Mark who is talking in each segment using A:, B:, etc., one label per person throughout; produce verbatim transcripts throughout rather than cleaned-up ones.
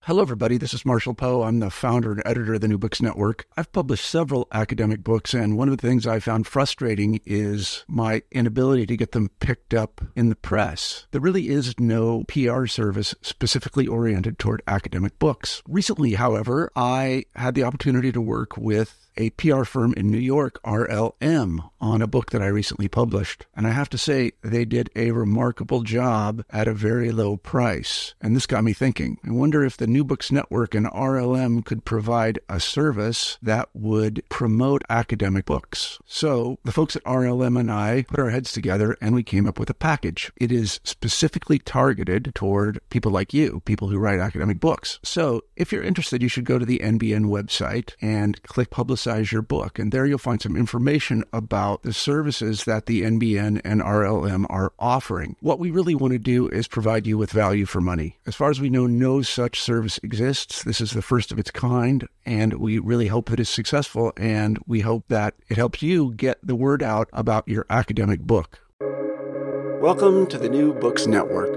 A: Hello, everybody. This is Marshall Poe. I'm the founder and editor of the New Books Network. I've published several academic books, and one of the things I found frustrating is my inability to get them picked up in the press. There really is no P R service specifically oriented toward academic books. Recently, however, I had the opportunity to work with a P R firm in New York, R L M, on a book that I recently published. And I have to say, they did a remarkable job at a very low price. And this got me thinking. I wonder if the New Books Network and R L M could provide a service that would promote academic books. So the folks at R L M and I put our heads together and we came up with a package. It is specifically targeted toward people like you, people who write academic books. So if you're interested, you should go to the N B N website and click Publicize your book. And there you'll find some information about the services that the N B N and R L M are offering. What we really want to do is provide you with value for money. As far as we know, no such service exists. This is the first of its kind, and we really hope that it's successful, and we hope that it helps you get the word out about your academic book. Welcome to the New Books Network.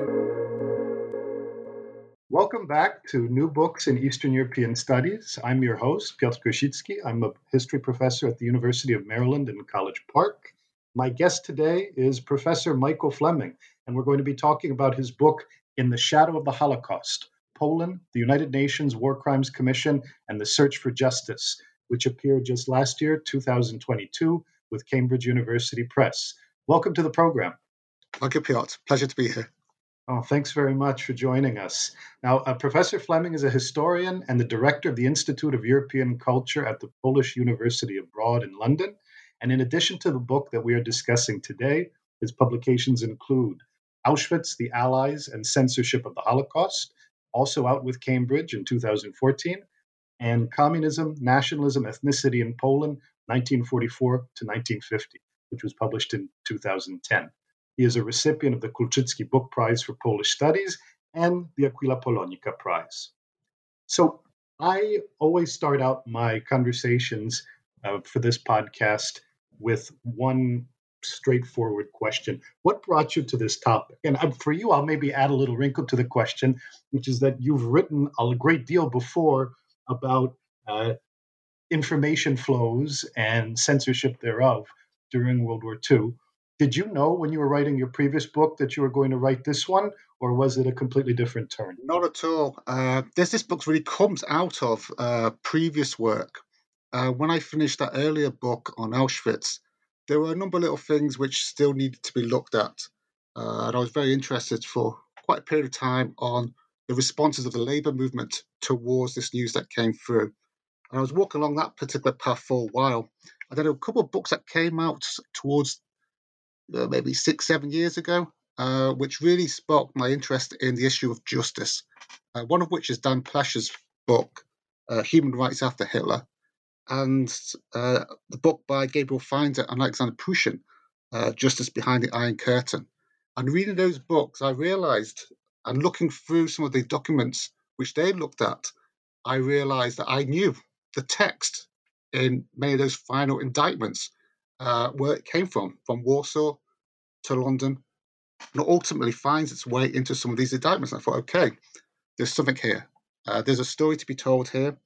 B: Welcome back to New Books in Eastern European Studies. I'm your host, Piotr Krasicki. I'm a history professor at the University of Maryland in College Park. My guest today is Professor Michael Fleming, and we're going to be talking about his book, In the Shadow of the Holocaust, Poland, the United Nations War Crimes Commission, and the Search for Justice, which appeared just last year, two thousand twenty-two, with Cambridge University Press. Welcome to the program.
C: Thank you, Piotr. Pleasure to be here.
B: Oh, thanks very much for joining us. Now, uh, Professor Fleming is a historian and the director of the Institute of European Culture at the Polish University Abroad in London. And in addition to the book that we are discussing today, his publications include Auschwitz, the Allies, and Censorship of the Holocaust, also out with Cambridge in two thousand fourteen, and Communism, Nationalism, Ethnicity in Poland, nineteen forty-four to nineteen fifty, which was published in two thousand ten. He is a recipient of the Kulczycki Book Prize for Polish Studies and the Aquila Polonica Prize. So I always start out my conversations uh, for this podcast with one straightforward question. What brought you to this topic? And uh, for you, I'll maybe add a little wrinkle to the question, which is that you've written a great deal before about uh, information flows and censorship thereof during World War Two. Did you know when you were writing your previous book that you were going to write this one, or was it a completely different turn?
C: Not at all. Uh, this, this book really comes out of uh, previous work. Uh, when I finished that earlier book on Auschwitz, there were a number of little things which still needed to be looked at. Uh, and I was very interested for quite a period of time on the responses of the labour movement towards this news that came through. And I was walking along that particular path for a while. And then a couple of books that came out towards Uh, maybe six, seven years ago, uh, which really sparked my interest in the issue of justice. Uh, one of which is Dan Plesher's book, uh, Human Rights After Hitler, and uh, the book by Gabriel Finder and Alexander Pushin, uh, Justice Behind the Iron Curtain. And reading those books, I realized, and looking through some of the documents which they looked at, I realized that I knew the text in many of those final indictments, Uh, where it came from, from Warsaw to London, and ultimately finds its way into some of these indictments. And I thought, okay, there's something here. Uh, there's a story to be told here.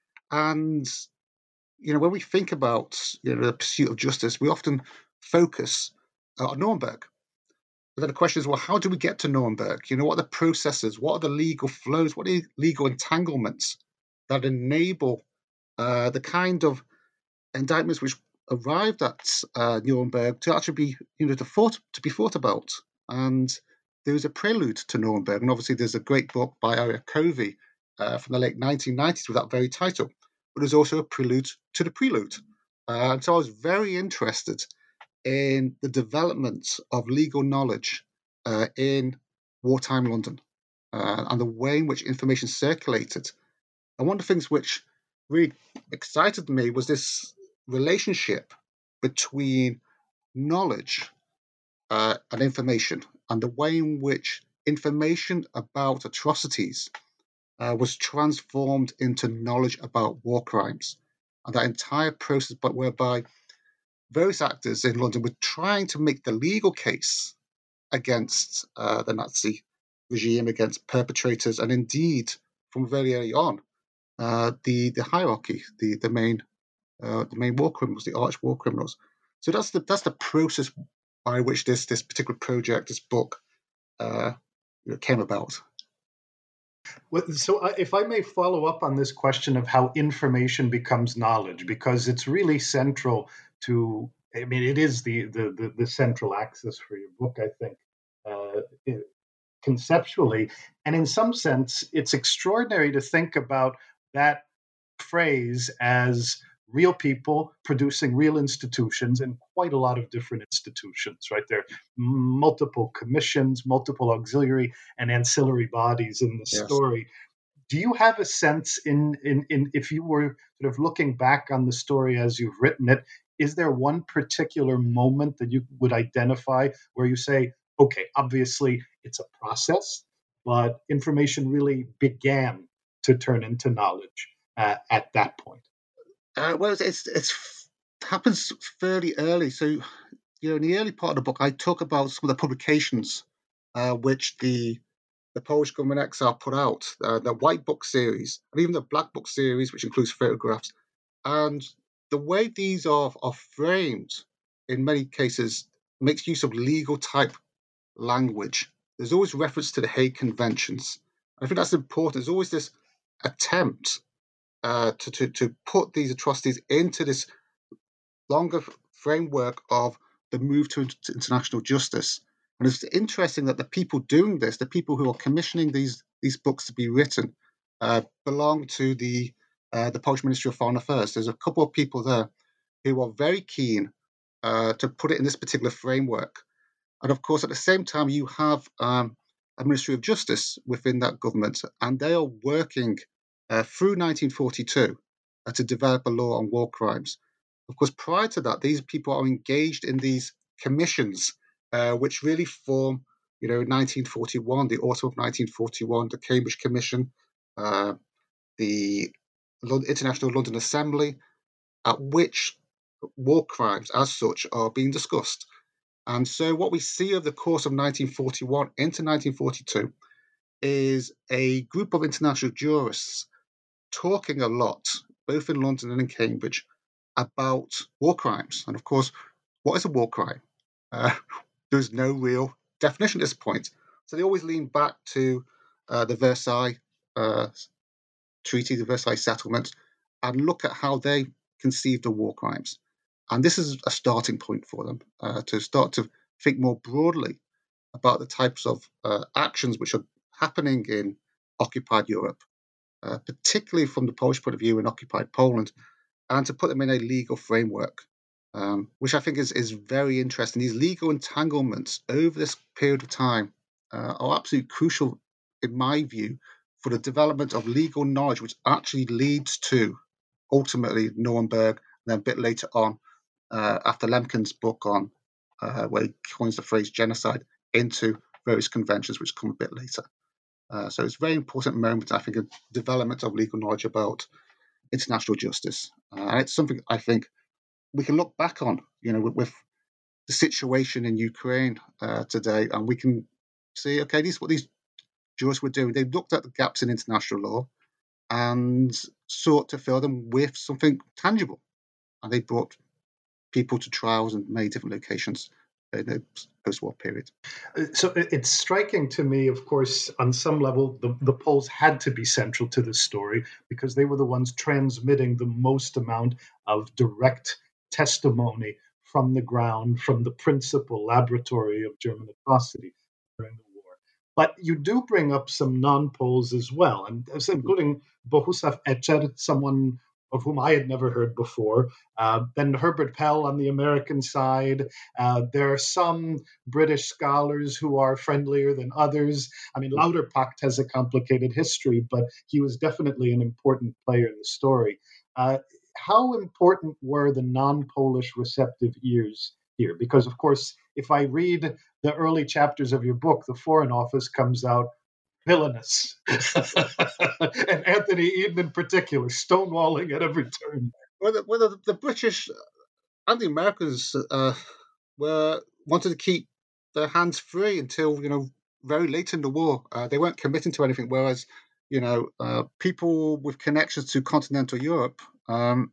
C: And, you know, when we think about, you know, the pursuit of justice, we often focus uh, on Nuremberg. But then the question is, well, how do we get to Nuremberg? You know, what are the processes? What are the legal flows? What are the legal entanglements that enable uh, the kind of indictments which arrived at uh, Nuremberg to actually be, you know, to, thought, to be thought about. And there was a prelude to Nuremberg. And obviously there's a great book by Arya Covey uh, from the late nineteen nineties with that very title. But there's also a prelude to the prelude. Uh, and so I was very interested in the development of legal knowledge uh, in wartime London uh, and the way in which information circulated. And one of the things which really excited me was this relationship between knowledge uh, and information, and the way in which information about atrocities uh, was transformed into knowledge about war crimes. And that entire process, but whereby various actors in London were trying to make the legal case against uh, the Nazi regime, against perpetrators, and indeed from very early on uh, the the hierarchy, the the main uh, the main war criminals, the arch war criminals. So that's the that's the process by which this this particular project, this book, uh, you know, came about.
B: Well, so, uh, if I may follow up on this question of how information becomes knowledge, because it's really central to, I mean, it is the the the, the central axis for your book, I think, uh, it, conceptually, and in some sense, it's extraordinary to think about that phrase as real people producing real institutions, and quite a lot of different institutions, right? There are multiple commissions, multiple auxiliary and ancillary bodies in the
C: Yes.
B: story. Do you have a sense in, in, in if you were sort of looking back on the story as you've written it, is there one particular moment that you would identify where you say, okay, obviously it's a process, but information really began to turn into knowledge uh, at that point?
C: Uh, well, it's, it's it's happens fairly early. So, you know, in the early part of the book, I talk about some of the publications uh, which the the Polish government exile put out, uh, the White Book series, and even the Black Book series, which includes photographs. And the way these are are framed, in many cases, makes use of legal type language. There's always reference to the Hague Conventions. I think that's important. There's always this attempt uh, to, to to put these atrocities into this longer framework of the move to international justice. And it's interesting that the people doing this, the people who are commissioning these these books to be written, uh, belong to the uh, the Polish Ministry of Foreign Affairs. There's a couple of people there who are very keen uh, to put it in this particular framework. And of course, at the same time, you have um, a Ministry of Justice within that government, and they are working uh, through nineteen forty-two uh, to develop a law on war crimes. Of course, prior to that, these people are engaged in these commissions, uh, which really form, you know, nineteen forty-one, the autumn of nineteen forty-one, the Cambridge Commission, uh, the London, International London Assembly, at which war crimes as such are being discussed. And so what we see over the course of nineteen forty-one into nineteen forty-two is a group of international jurists talking a lot, both in London and in Cambridge, about war crimes. And of course, what is a war crime? Uh, there's no real definition at this point. So they always lean back to uh, the Versailles uh, Treaty, the Versailles Settlement, and look at how they conceived of war crimes. And this is a starting point for them uh, to start to think more broadly about the types of uh, actions which are happening in occupied Europe, uh, particularly from the Polish point of view in occupied Poland, and to put them in a legal framework, um, which I think is, is very interesting. These legal entanglements over this period of time uh, are absolutely crucial, in my view, for the development of legal knowledge, which actually leads to, ultimately, Nuremberg, and then a bit later on, uh, after Lemkin's book on, uh, where he coins the phrase genocide, into various conventions, which come a bit later. Uh, so it's a very important moment, I think, in development of legal knowledge about international justice. Uh, and it's something I think we can look back on, you know, with, with the situation in Ukraine uh, today, and we can see, okay, this is what these jurists were doing. They looked at the gaps in international law and sought to fill them with something tangible. And they brought people to trials in many different locations in the post-war period.
B: So it's striking to me, of course, on some level, the, the Poles had to be central to this story because they were the ones transmitting the most amount of direct testimony from the ground, from the principal laboratory of German atrocity during the war. But you do bring up some non-Poles as well, and including Bohusław Ecer, someone of whom I had never heard before. Uh, then Herbert Pell on the American side. Uh, there are some British scholars who are friendlier than others. I mean, Lauterpacht has a complicated history, but he was definitely an important player in the story. Uh, how important were the non-Polish receptive ears here? Because, of course, if I read the early chapters of your book, the Foreign Office comes out villainous. And Anthony Eden in particular, stonewalling at every turn.
C: Well, the, well, the, the British and the Americans uh, were wanted to keep their hands free until, you know, very late in the war. Uh, they weren't committing to anything, whereas, you know, uh, people with connections to continental Europe um,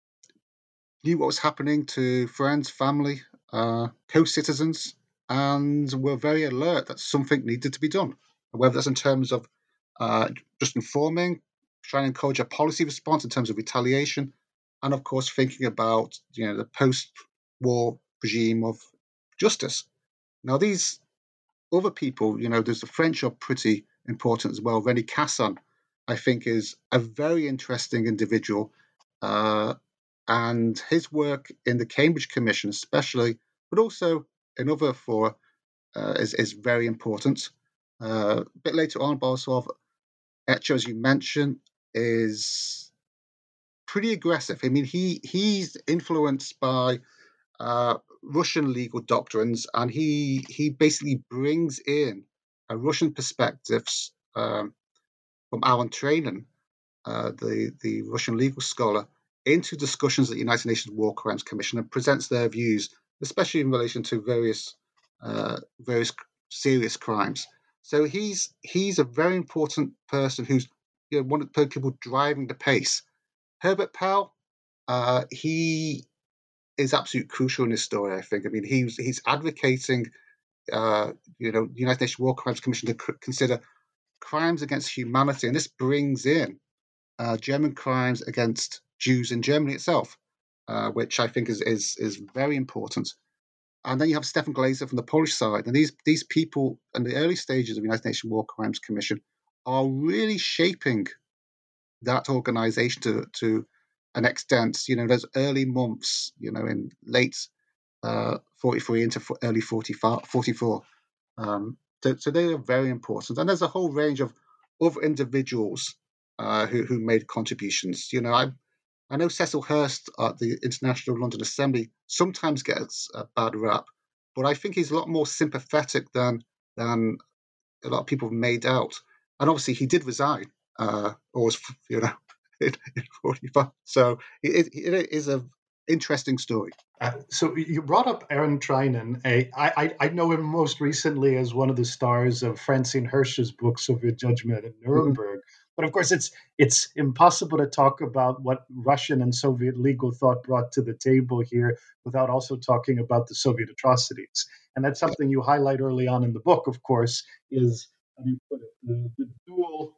C: knew what was happening to friends, family, uh, co-citizens, and were very alert that something needed to be done. Whether that's in terms of uh, just informing, trying to encourage a policy response in terms of retaliation, and of course thinking about you know the post-war regime of justice. Now these other people, you know, there's the French are pretty important as well. René Cassin, I think, is a very interesting individual. Uh, and his work in the Cambridge Commission, especially, but also in other fora, uh, is, is very important. Uh, a bit later on, Borisov Etcher, as you mentioned, is pretty aggressive. I mean, he he's influenced by uh, Russian legal doctrines, and he he basically brings in a Russian perspectives um, from Alan Trainin, uh, the the Russian legal scholar, into discussions at the United Nations War Crimes Commission and presents their views, especially in relation to various uh, various serious crimes. So he's he's a very important person who's you know, one of the people driving the pace. Herbert Powell, uh, he is absolutely crucial in this story. I think. I mean, he's he's advocating, uh, you know, the United Nations War Crimes Commission to c- consider crimes against humanity, and this brings in uh, German crimes against Jews in Germany itself, uh, which I think is is is very important. And then you have Stefan Glazer from the Polish side, and these these people in the early stages of the United Nations War Crimes Commission are really shaping that organization to to an extent. You know, those early months, you know, in late uh, forty-three into early forty-four. Um, so, so they are very important. And there's a whole range of other individuals uh, who, who made contributions. You know, I I know Cecil Hurst at the International London Assembly sometimes gets a bad rap, but I think he's a lot more sympathetic than than a lot of people have made out. And obviously, he did resign, uh, or was, you know, in, in forty-five. So it, it is an interesting story.
B: Uh, so you brought up Aaron Treinen. A, I, I know him most recently as one of the stars of Francine Hirsch's book, Soviet Judgment at Nuremberg. Mm-hmm. But of course, it's it's impossible to talk about what Russian and Soviet legal thought brought to the table here without also talking about the Soviet atrocities. And that's something you highlight early on in the book, of course, is, how do you put it, the, the dual...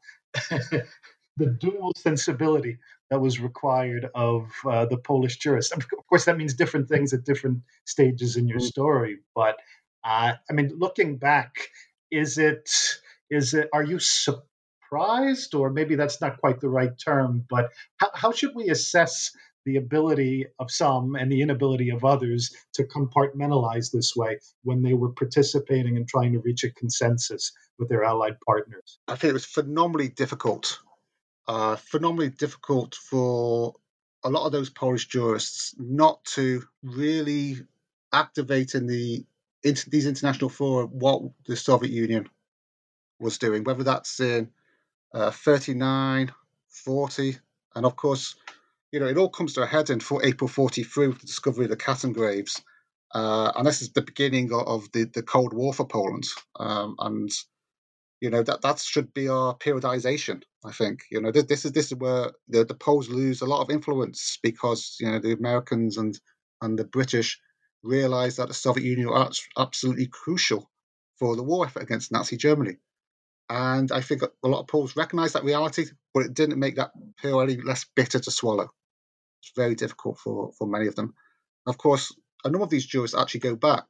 B: the dual sensibility that was required of uh, the Polish jurists. Of course, that means different things at different stages in your story. But uh, I mean, looking back, is it is it? Are you surprised, or maybe that's not quite the right term? But how, how should we assess the ability of some and the inability of others to compartmentalize this way when they were participating and trying to reach a consensus with their allied partners?
C: I think it was phenomenally difficult. Uh, phenomenally difficult for a lot of those Polish jurists not to really activate in the into these international fora what the Soviet Union was doing, whether that's in uh, thirty-nine, forty, and of course, you know, it all comes to a head in for April forty-three with the discovery of the Katyn graves, uh, and this is the beginning of the, the Cold War for Poland, um, and you know that that should be our periodization. I think you know this, this is this is where the, the Poles lose a lot of influence because you know the Americans and and the British realize that the Soviet Union are absolutely crucial for the war effort against Nazi Germany, and I think a lot of Poles recognize that reality, but it didn't make that pill any less bitter to swallow. It's very difficult for for many of them. Of course, a number of these jurists actually go back,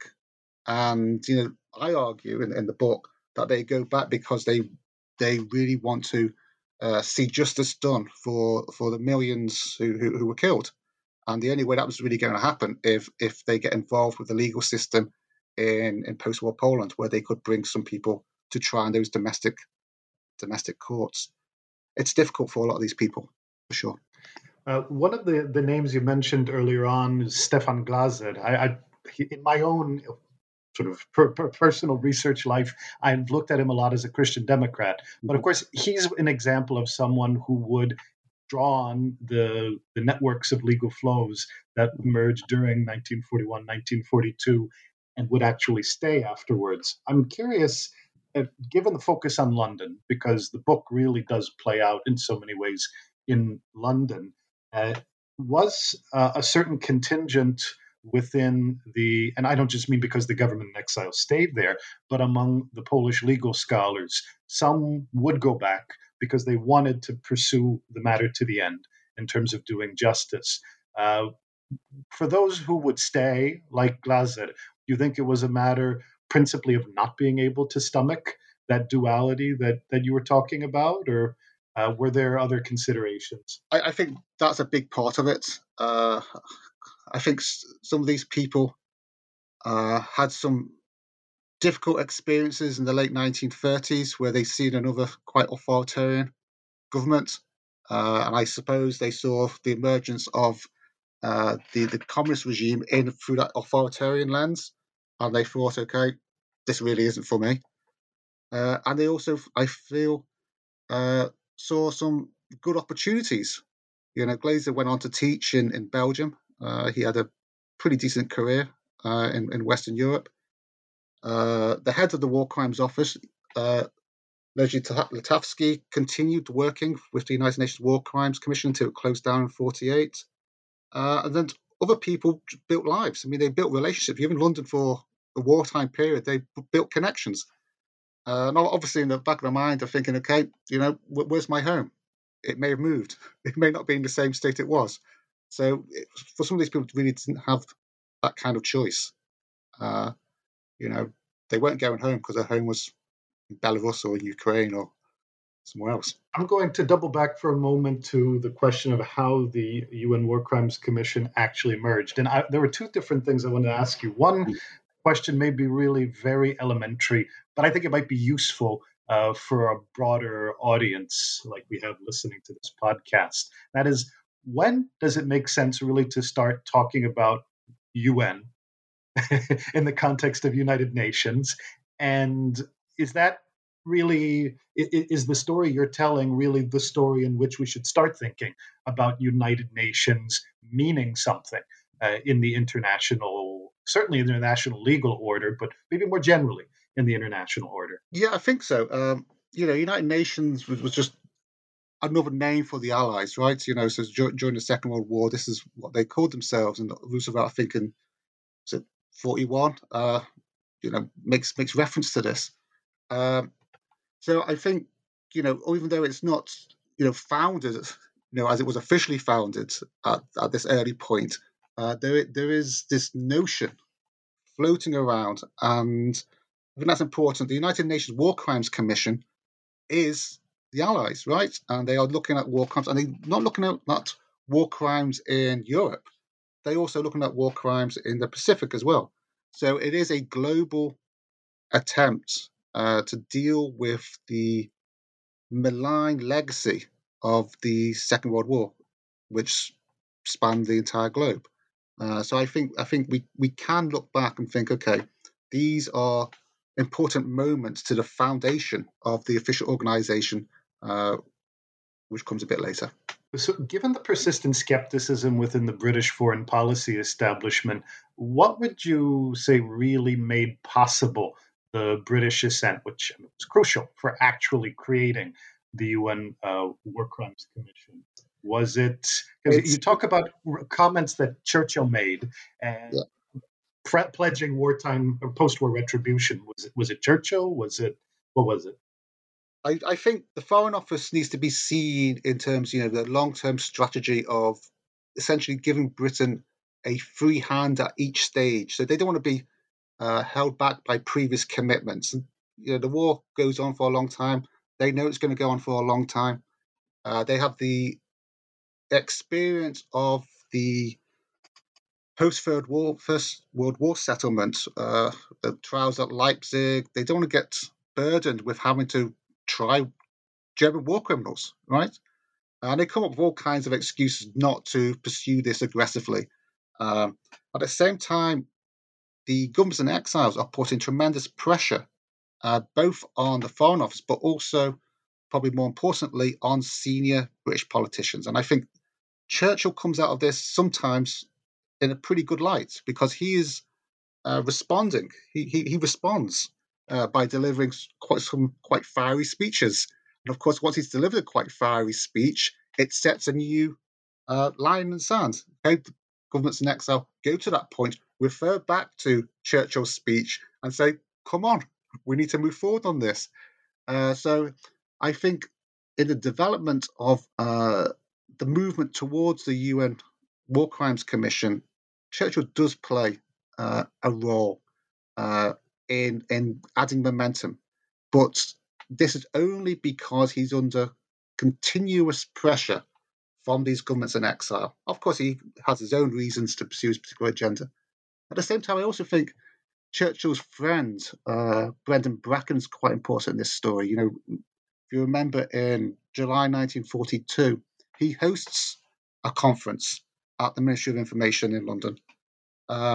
C: and you know I argue in, in the book that they go back because they they really want to uh, see justice done for for the millions who, who, who were killed, and the only way that was really going to happen if if they get involved with the legal system in in post-war Poland, where they could bring some people to try in those domestic domestic courts. It's difficult for a lot of these people, for sure.
B: Uh, one of the, the names you mentioned earlier on is Stefan Glazer. I, I he, in my own sort of per, per personal research life, I've looked at him a lot as a Christian Democrat. But of course, he's an example of someone who would draw on the, the networks of legal flows that emerged during nineteen forty-one, nineteen forty-two, and would actually stay afterwards. I'm curious, uh, given the focus on London, because the book really does play out in so many ways in London, uh, was uh, a certain contingent within the, and I don't just mean because the government in exile stayed there, but among the Polish legal scholars, some would go back because they wanted to pursue the matter to the end in terms of doing justice. Uh, for those who would stay, like Glaser, do you think it was a matter principally of not being able to stomach that duality that, that you were talking about, or uh, were there other considerations?
C: I, I think that's a big part of it. Uh, I think some of these people uh, had some difficult experiences in the late nineteen thirties where they'd seen another quite authoritarian government. Uh, and I suppose they saw the emergence of uh, the, the communist regime in through that authoritarian lens. And they thought, okay, this really isn't for me. Uh, and they also, I feel, uh, saw some good opportunities. You know, Glaser went on to teach in, in Belgium. Uh, he had a pretty decent career uh, in, in Western Europe. Uh, the head of the War Crimes Office, uh, Leonid Latavsky, continued working with the United Nations War Crimes Commission until it closed down in forty-eight. Uh, and then other people built lives. I mean, they built relationships. Even in London for the wartime period, they built connections. Uh, and obviously, in the back of their mind, they're thinking, okay, you know, where's my home? It may have moved. It may not be in the same state it was. So it, for some of these people, really didn't have that kind of choice. Uh, you know, they weren't going home because their home was in Belarus or in Ukraine or somewhere else.
B: I'm going to double back for a moment to the question of how the U N War Crimes Commission actually emerged. And I, there were two different things I wanted to ask you. One question may be really very elementary, but I think it might be useful uh, for a broader audience like we have listening to this podcast. That is, when does it make sense really to start talking about U N in the context of United Nations? And is that really, is the story you're telling really the story in which we should start thinking about United Nations meaning something uh, in the international, certainly in the international legal order, but maybe more generally in the international order?
C: Yeah, I think so. Um, you know, United Nations was, was just another name for the Allies, right? You know, so during the Second World War, this is what they called themselves. And Roosevelt, I think, in was it forty-one, uh, you know, makes makes reference to this. Um, so I think, you know, even though it's not, you know, founded, you know, as it was officially founded at, at this early point, uh, there there is this notion floating around, and I think that's important. The United Nations War Crimes Commission is the Allies, right? And they are looking at war crimes, and they're not looking at, at war crimes in Europe. They're also looking at war crimes in the Pacific as well. So it is a global attempt uh, to deal with the malign legacy of the Second World War, which spanned the entire globe. Uh, so I think I think we, we can look back and think, okay, these are important moments to the foundation of the official organization, uh, which comes a bit later.
B: So, given the persistent skepticism within the British foreign policy establishment, what would you say really made possible the British assent, which was crucial for actually creating the U N uh, War Crimes Commission? Was it, because you talk about comments that Churchill made and yeah. pre- pledging wartime or post-war retribution? Was it was it Churchill? Was it what was it?
C: I, I think the Foreign Office needs to be seen in terms, you know, the long-term strategy of essentially giving Britain a free hand at each stage. So they don't want to be uh, held back by previous commitments. And, you know, the war goes on for a long time. They know it's going to go on for a long time. Uh, they have the experience of the post-Third War, First World War settlement, uh, the trials at Leipzig. They don't want to get burdened with having to try German war criminals, right? And they come up with all kinds of excuses not to pursue this aggressively. Um, at the same time, the governments in exiles are putting tremendous pressure, uh, both on the Foreign Office, but also, probably more importantly, on senior British politicians. And I think Churchill comes out of this sometimes in a pretty good light because he is uh, responding. He, he he responds uh, by delivering quite some quite fiery speeches. And of course, once he's delivered a quite fiery speech, it sets a new uh, line in the sand. Okay, the governments in exile go to that point, refer back to Churchill's speech, and say, "Come on, we need to move forward on this." Uh, so, I think in the development of uh, the movement towards the U N War Crimes Commission, Churchill does play uh, a role uh, in in adding momentum, but this is only because he's under continuous pressure from these governments in exile. Of course, he has his own reasons to pursue his particular agenda. At the same time, I also think Churchill's friend, uh, Brendan Bracken, is quite important in this story. You know, if you remember, in July nineteen forty-two, he hosts a conference at the Ministry of Information in London, uh,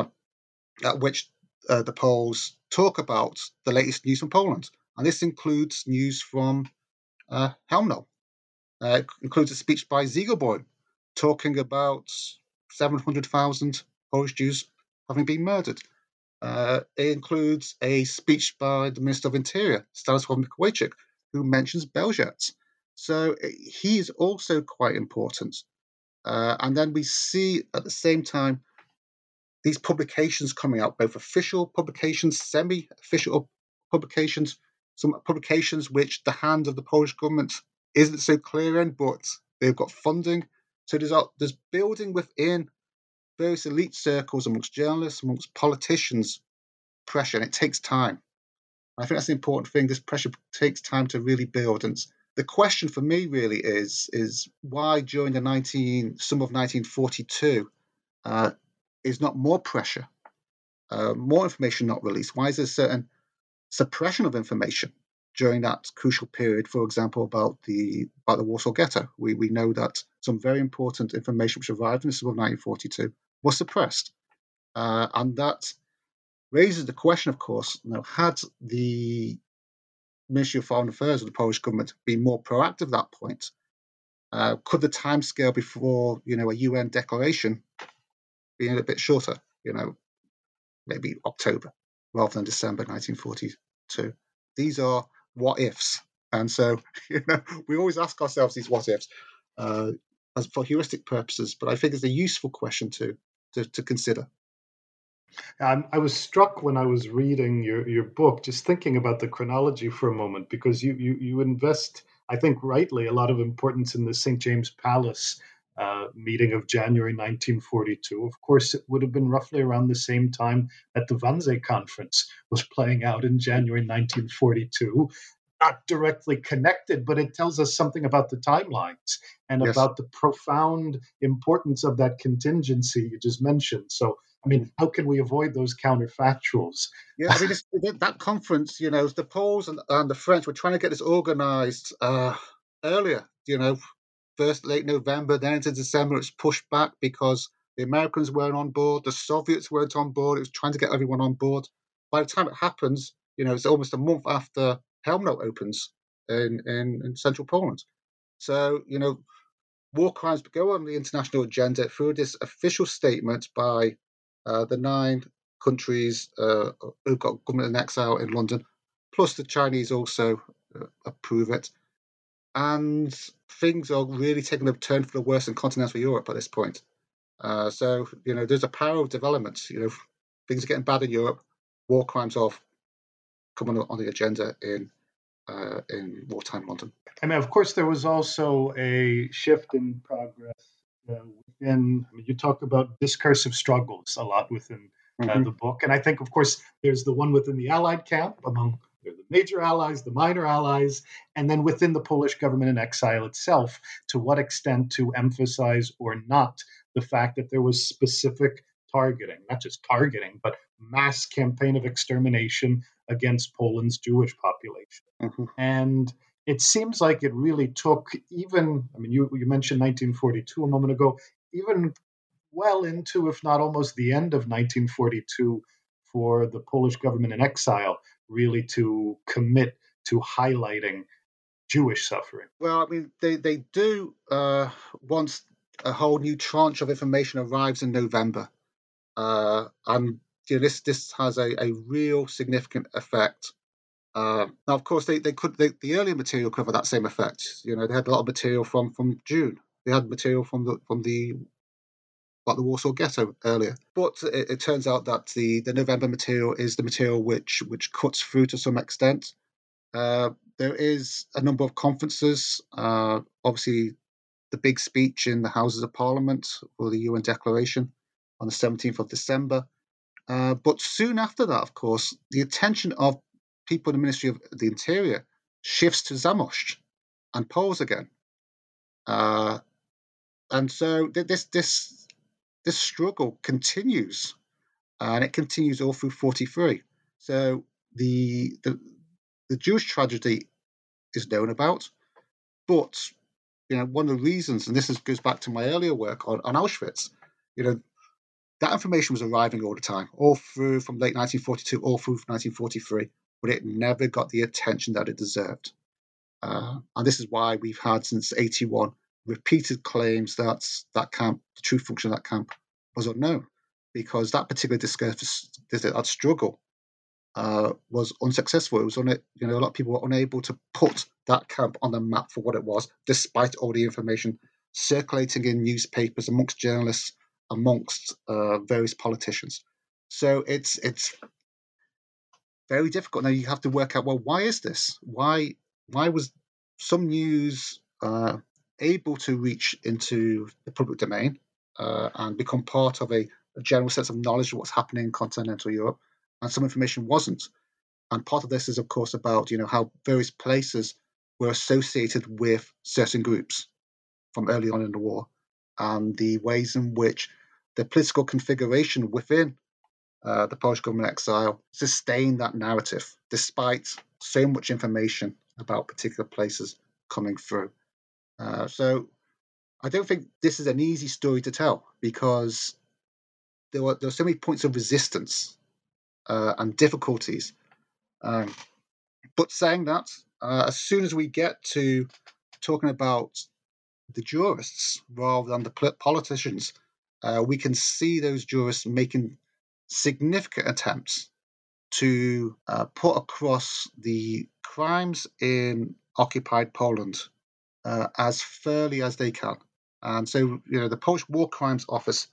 C: at which uh, the Poles talk about the latest news from Poland. And this includes news from uh, Helmno. Uh, it includes a speech by Ziegelborn talking about seven hundred thousand Polish Jews having been murdered. Uh, it includes a speech by the Minister of Interior, Stanisław Mikołajczyk, who mentions Belzec. So he is also quite important. Uh, and then we see at the same time these publications coming out, both official publications, semi-official publications, some publications which the hand of the Polish government isn't so clear in, but they've got funding. So there's, there's building within various elite circles, amongst journalists, amongst politicians, pressure, and it takes time. I think that's the important thing. This pressure takes time to really build. And the question for me really is, is why during the nineteen summer of nineteen forty-two uh, is not more pressure, uh, more information not released? Why is there a certain suppression of information during that crucial period? For example, about the about the Warsaw Ghetto, we we know that some very important information which arrived in the summer of nineteen forty-two was suppressed, uh, and that raises the question, of course, you know, had the Ministry of Foreign Affairs of the Polish government been more proactive at that point, uh, could the timescale before, you know, a U N declaration be a little bit shorter? You know, maybe October rather than December nineteen forty-two. These are what ifs, and so you know we always ask ourselves these what ifs uh, as for heuristic purposes. But I think it's a useful question to to, to consider.
B: Um, I was struck when I was reading your, your book, just thinking about the chronology for a moment, because you, you, you invest, I think rightly, a lot of importance in the Saint James Palace uh, meeting of January nineteen forty-two. Of course, it would have been roughly around the same time that the Wannsee Conference was playing out in January nineteen forty-two. Not directly connected, but it tells us something about the timelines and yes. about the profound importance of that contingency you just mentioned. So, I mean, how can we avoid those counterfactuals?
C: Yeah, I mean, this, that conference, you know, the Poles and, and the French were trying to get this organized uh, earlier, you know, first late November, then into December. It's pushed back because the Americans weren't on board, the Soviets weren't on board. It was trying to get everyone on board. By the time it happens, you know, it's almost a month after Helmno opens in, in, in central Poland. So, you know, war crimes go on the international agenda through this official statement by uh, the nine countries uh, who've got government in exile in London, plus the Chinese also uh, approve it. And things are really taking a turn for the worse in continental Europe at this point. Uh, so, you know, there's a power of development. You know, things are getting bad in Europe. War crimes are coming on the agenda in uh, in wartime London.
B: I mean, of course, there was also a shift in progress uh, within. I mean, you talk about discursive struggles a lot within uh, mm-hmm. the book, and I think, of course, there's the one within the Allied camp among the major allies, the minor allies, and then within the Polish government in exile itself. To what extent to emphasize or not the fact that there was specific targeting, not just targeting, but mass campaign of extermination against Poland's Jewish population. Mm-hmm. And it seems like it really took even, I mean, you, you mentioned nineteen forty-two a moment ago, even well into, if not almost the end of nineteen forty-two, for the Polish government in exile really to commit to highlighting Jewish suffering.
C: Well, I mean, they, they do uh, once a whole new tranche of information arrives in November. Uh, and you know, this this has a, a real significant effect Uh, now, of course, they, they could they, the earlier material could have that same effect. You know, they had a lot of material from, from June. They had material from the from the like the Warsaw Ghetto earlier. But it, it turns out that the, the November material is the material which which cuts through to some extent. Uh, there is a number of conferences. Uh, obviously, the big speech in the Houses of Parliament for the U N Declaration on the seventeenth of December. Uh, but soon after that, of course, the attention of people in the Ministry of the Interior shifts to Zamość and Poles again. Uh, and so this this this struggle continues, and it continues all through forty-three. So the the the Jewish tragedy is known about, but you know one of the reasons, and this is, goes back to my earlier work on, on Auschwitz, you know. That information was arriving all the time, all through from late nineteen forty-two, all through nineteen forty-three, but it never got the attention that it deserved. Uh, and this is why we've had, since eighty-one, repeated claims that that camp, the true function of that camp, was unknown, because that particular discourse, that struggle, uh, was unsuccessful. It was on it, you know, a lot of people were unable to put that camp on the map for what it was, despite all the information circulating in newspapers, amongst journalists, amongst uh, various politicians. So it's it's very difficult. Now you have to work out, well, why is this? Why why was some news uh, able to reach into the public domain uh, and become part of a, a general sense of knowledge of what's happening in continental Europe, and some information wasn't? And part of this is, of course, about, you know, how various places were associated with certain groups from early on in the war, and the ways in which the political configuration within uh, the Polish government exile sustained that narrative, despite so much information about particular places coming through. Uh, so I don't think this is an easy story to tell, because there were, there were so many points of resistance uh, and difficulties. Um, but saying that, uh, as soon as we get to talking about the jurists rather than the politicians, uh, we can see those jurists making significant attempts to uh, put across the crimes in occupied Poland uh, as fairly as they can. And so, you know, the Polish War Crimes Office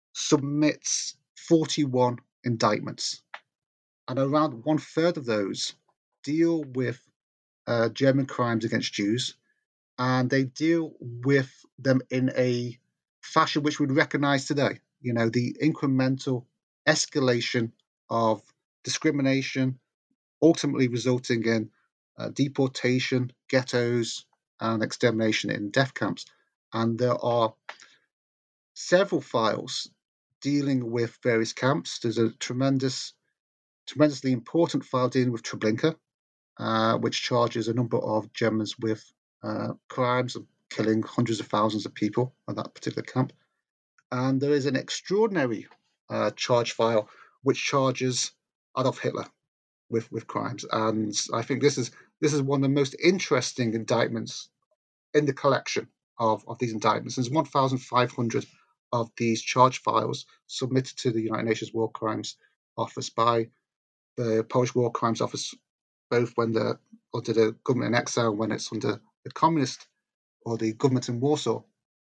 C: submits forty-one indictments, and around one third of those deal with uh, German crimes against Jews, and they deal with them in a fashion which we'd recognize today. You know, the incremental escalation of discrimination, ultimately resulting in uh, deportation, ghettos, and extermination in death camps. And there are several files dealing with various camps. There's a tremendous, tremendously important file dealing with Treblinka, uh, which charges a number of Germans with uh, crimes of killing hundreds of thousands of people at that particular camp. And there is an extraordinary uh, charge file which charges Adolf Hitler with, with crimes. And I think this is this is one of the most interesting indictments in the collection of, of these indictments. There's one thousand five hundred of these charge files submitted to the United Nations War Crimes Office by the Polish War Crimes Office, both when they're under the government in exile, when it's under the communist or the government in Warsaw.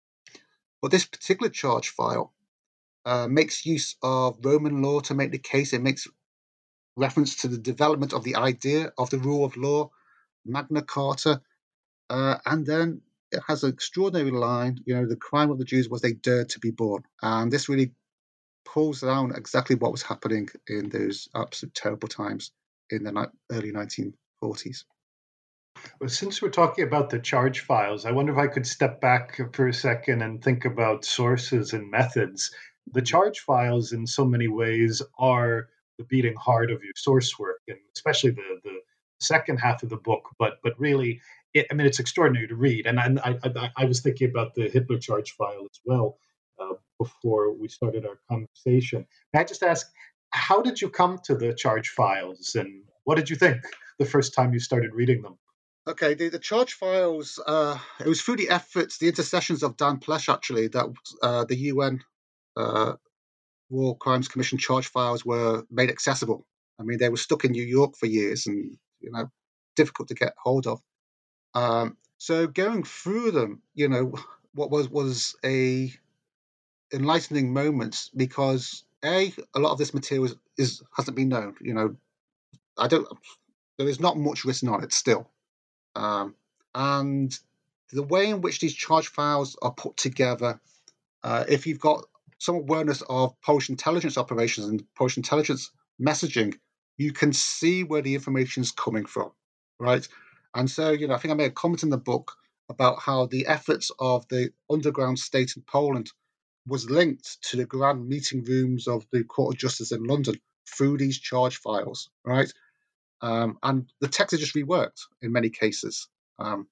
C: But this particular charge file uh, makes use of Roman law to make the case. It makes reference to the development of the idea of the rule of law, Magna Carta, uh, and then it has an extraordinary line, you know, the crime of the Jews was they dared to be born. And this really pulls down exactly what was happening in those absolute terrible times in the early nineteen forties.
B: Well, since we're talking about the charge files, I wonder if I could step back for a second and think about sources and methods. The charge files, in so many ways, are the beating heart of your source work, and especially the the second half of the book. But but really, it, I mean, it's extraordinary to read. And I I, I was thinking about the Hitler charge file as well uh, before we started our conversation. May I just ask, how did you come to the charge files, and what did you think the first time you started reading them?
C: Okay, the, the charge files, uh, it was through the efforts, the intercessions of Dan Plesch, actually, that uh, the U N uh, War Crimes Commission charge files were made accessible. I mean, they were stuck in New York for years, and you know, difficult to get hold of. Um, so going through them, you know, what was was a enlightening moment because a a lot of this material is, is hasn't been known. You know, I don't. There is not much written on it still, um, and the way in which these charge files are put together, uh, if you've got some awareness of Polish intelligence operations and Polish intelligence messaging, you can see where the information is coming from, right? And so, you know, I think I made a comment in the book about how the efforts of the underground state in Poland was linked to the grand meeting rooms of the Court of Justice in London through these charge files, right? Um, and the text is just reworked in many cases. Um,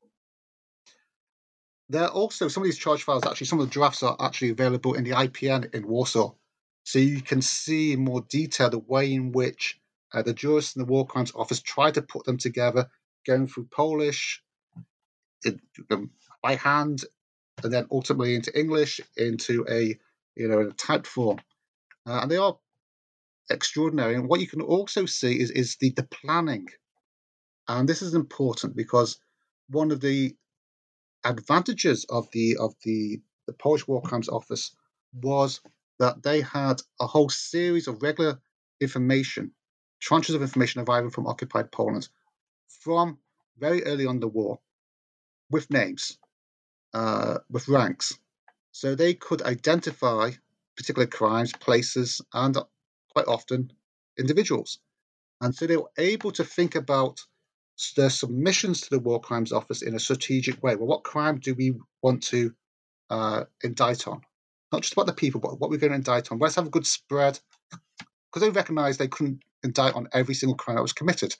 C: there are also some of these charge files, actually, some of the drafts are actually available in the I P N in Warsaw. So you can see in more detail the way in which uh, the jurists in the War Crimes Office tried to put them together, going through Polish it, um, by hand, and then ultimately into English, into a you know a typed form. Uh, and they are extraordinary. And what you can also see is, is the, the planning. And this is important because one of the advantages of the of the, the Polish War Crimes Office was that they had a whole series of regular information, tranches of information arriving from occupied Poland from very early on in the war, with names, uh, with ranks. So they could identify particular crimes, places, and quite often individuals. And so they were able to think about their submissions to the War Crimes Office in a strategic way. Well, what crime do we want to uh, indict on? Not just about the people, but what we're going to indict on. Let's have a good spread, because they recognised they couldn't indict on every single crime that was committed.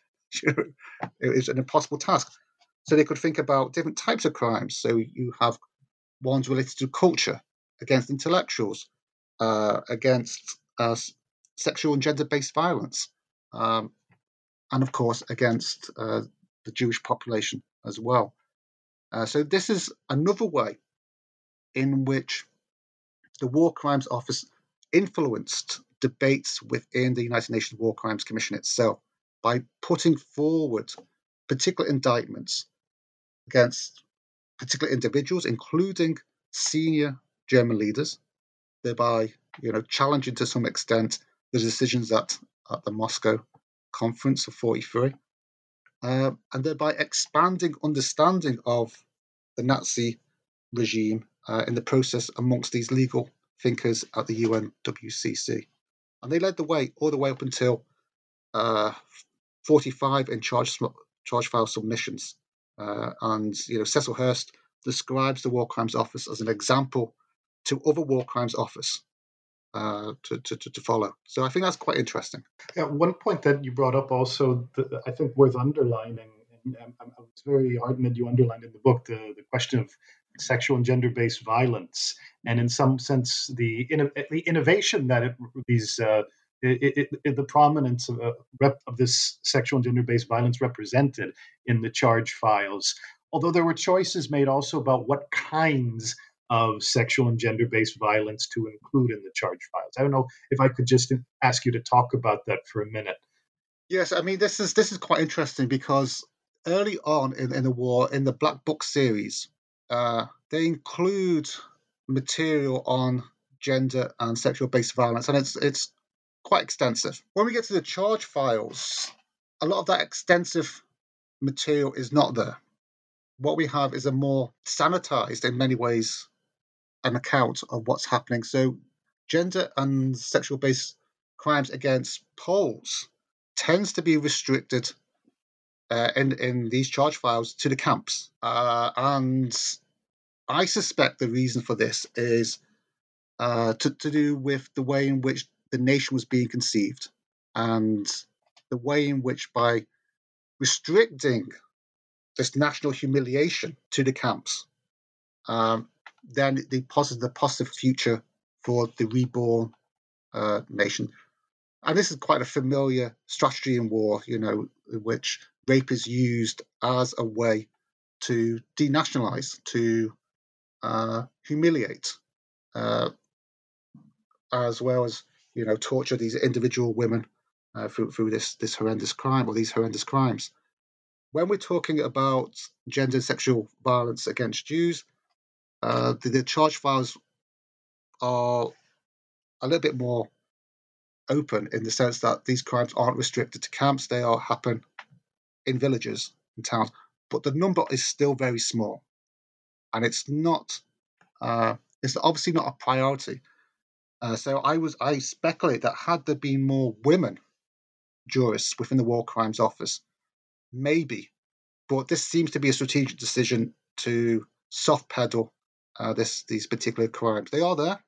C: It was an impossible task. So they could think about different types of crimes. So you have ones related to culture, against intellectuals, uh, against uh, sexual and gender-based violence, um, and of course against uh, the Jewish population as well. Uh, so this is another way in which the War Crimes Office influenced debates within the United Nations War Crimes Commission itself by putting forward particular indictments against particular individuals, including senior German leaders, thereby, you know, challenging to some extent the decisions at, at the Moscow Conference of forty-three, uh, and thereby expanding understanding of the Nazi regime uh, in the process amongst these legal thinkers at the U N W C C. And they led the way all the way up until uh, forty-five in charge, charge file submissions. Uh, and, you know, Cecil Hurst describes the War Crimes Office as an example to other War Crimes Office uh, to, to, to follow. So I think that's quite interesting.
B: Yeah, one point that you brought up also, that I think worth underlining, and I was very heartened that you underlined in the book the, the question of sexual and gender-based violence, and in some sense the the innovation that it, these uh, it, it, it, the prominence of, uh, rep, of this sexual and gender-based violence represented in the charge files. Although there were choices made also about what kinds of sexual and gender-based violence to include in the charge files. I don't know if I could just ask you to talk about that for a minute.
C: Yes, I mean this is this is quite interesting because early on in, in the war, in the Black Book series, uh, they include material on gender and sexual-based violence, and it's it's quite extensive. When we get to the charge files, a lot of that extensive material is not there. What we have is a more sanitized, in many ways, an account of what's happening. So gender and sexual-based crimes against Poles tends to be restricted uh, in, in these charge files to the camps. Uh, and I suspect the reason for this is uh, to, to do with the way in which the nation was being conceived and the way in which, by restricting this national humiliation to the camps, um, then the positive, the positive future for the reborn uh, nation. And this is quite a familiar strategy in war, you know, in which rape is used as a way to denationalize, to uh, humiliate, uh, as well as, you know, torture these individual women uh, through, through this, this horrendous crime or these horrendous crimes. when we're talking about gender and sexual violence against Jews, uh, the, the charge files are a little bit more open in the sense that these crimes aren't restricted to camps. They are happen in villages and towns, but the number is still very small, and it's not. Uh, it's obviously not a priority. Uh, so I was I speculate that had there been more women jurists within the War Crimes Office, maybe. But this seems to be a strategic decision to soft pedal uh, this these particular crimes. They are there,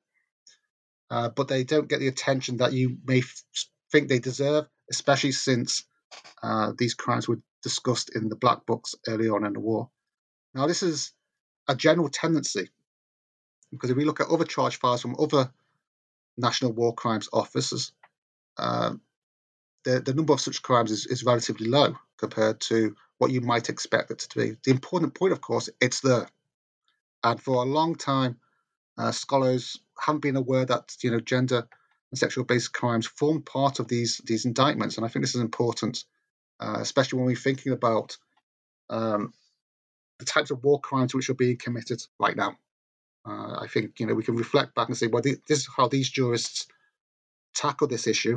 C: uh, but they don't get the attention that you may f- think they deserve, especially since uh, these crimes were discussed in the black books early on in the war. Now, this is a general tendency, because if we look at other charge files from other National War Crimes Officers, uh, the, the number of such crimes is, is relatively low compared to what you might expect it to be. The important point, of course, it's there. And for a long time, uh, scholars haven't been aware that, you know, gender and sexual-based crimes form part of these these indictments. And I think this is important, uh, especially when we're thinking about um, the types of war crimes which are being committed right now. Uh, I think, you know, we can reflect back and say, well, this is how these jurists tackle this issue.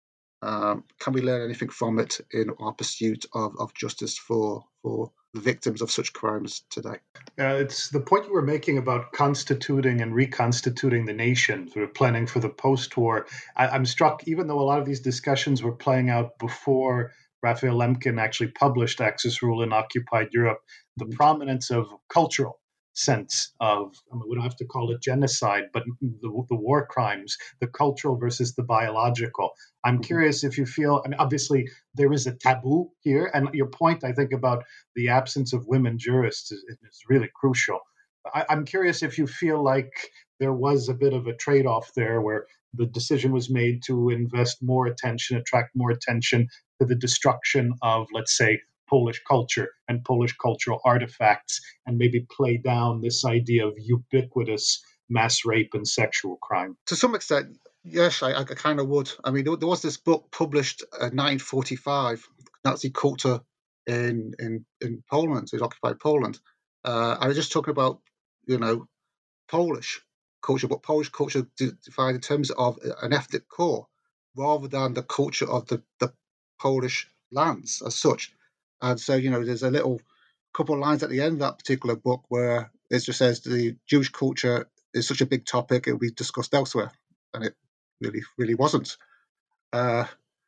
C: Um, can we learn anything from it in our pursuit of, of justice for for the victims of such crimes today?
B: Uh, it's the point you were making about constituting and reconstituting the nation, sort of planning for the post-war. I, I'm struck, even though a lot of these discussions were playing out before Raphael Lemkin actually published Axis Rule in Occupied Europe, the prominence of cultural sense of, I mean, we don't have to call it genocide, but the, the war crimes, the cultural versus the biological. I'm mm-hmm. curious if you feel, I mean, obviously there is a taboo here, and your point, I think, about the absence of women jurists is, is really crucial. I, I'm curious if you feel like there was a bit of a trade-off there where the decision was made to invest more attention, attract more attention to the destruction of, let's say, Polish culture and Polish cultural artifacts, and maybe play down this idea of ubiquitous mass rape and sexual crime.
C: To some extent, yes, I, I kind of would. I mean, there, there was this book published in nineteen forty-five, Nazi Culture in in, in Poland, in occupied Poland. Uh, I was just talking about, you know, Polish culture, but Polish culture defined in terms of an ethnic core, rather than the culture of the, the Polish lands as such. And so, you know, there's a little couple of lines at the end of that particular book where it just says the Jewish culture is such a big topic, it will be discussed elsewhere. And it really, really wasn't. Uh,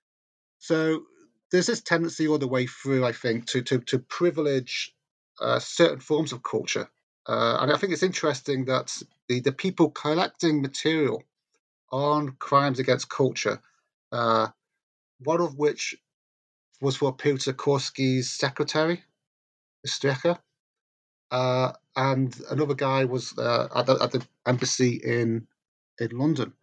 C: so there's this tendency all the way through, I think, to to, to privilege uh, certain forms of culture. Uh, and I think it's interesting that the, the people collecting material on crimes against culture, uh, one of which was for Piotr Kurski's secretary, Strecker, uh, and another guy was uh, at, the, at the embassy in in London.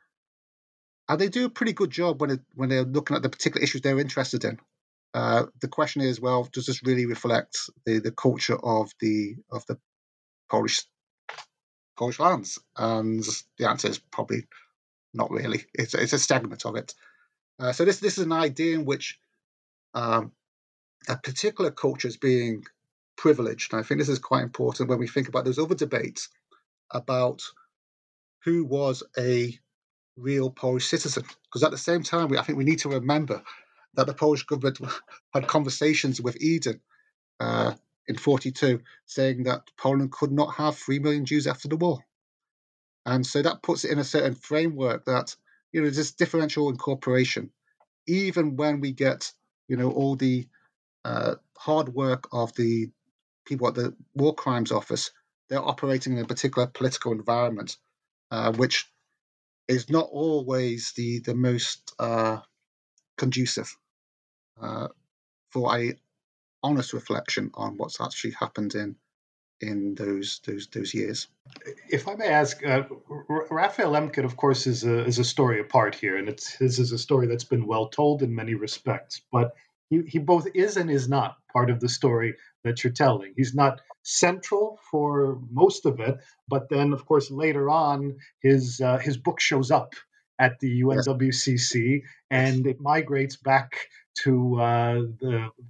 C: And they do a pretty good job when it, when they're looking at the particular issues they're interested in. Uh, the question is, well, does this really reflect the, the culture of the of the Polish Polish lands? And the answer is probably not really. It's it's a segment of it. Uh, so this this is an idea in which um, a particular culture is being privileged. And I think this is quite important when we think about those other debates about who was a real Polish citizen. Because at the same time, we, I think we need to remember that the Polish government had conversations with Eden uh, in forty-two, saying that Poland could not have three million Jews after the war. And so that puts it in a certain framework that, you know, this differential incorporation, even when we get, you know, all the uh, hard work of the people at the War Crimes Office, they're operating in a particular political environment, uh, which is not always the, the most uh, conducive uh, for a honest reflection on what's actually happened in in those those those years.
B: If I may ask, uh, Raphael Lemkin, of course, is a is a story apart here, and it's his is a story that's been well told in many respects. But he, he both is and is not part of the story that you're telling. He's not central for most of it, but then, of course, later on, his uh, his book shows up at the U N W C C, yes. and it migrates back to uh, the.